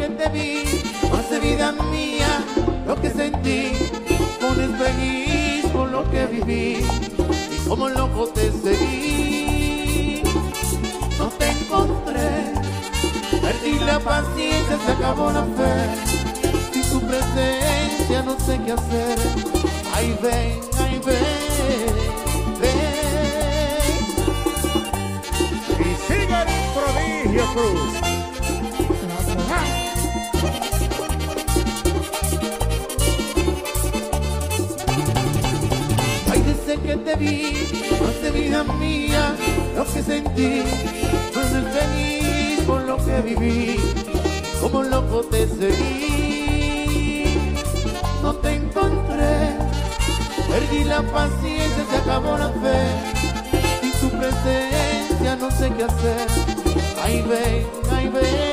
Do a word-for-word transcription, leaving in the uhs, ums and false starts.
que te vi, hace vida mía lo que sentí. Pones feliz por lo que viví y como loco te seguí. No te encontré, perdí la paciencia, se acabó la fe. Sin tu presencia no sé qué hacer. Ay ven, ay ven, ven. Y sigue el Prodigio Cruz. Que te vi, hace vida mía lo que sentí. No soy feliz por lo que viví, como loco te seguí. No te encontré, perdí la paciencia, se acabó la fe. Sin tu presencia no sé qué hacer. Ay ven, ay ven.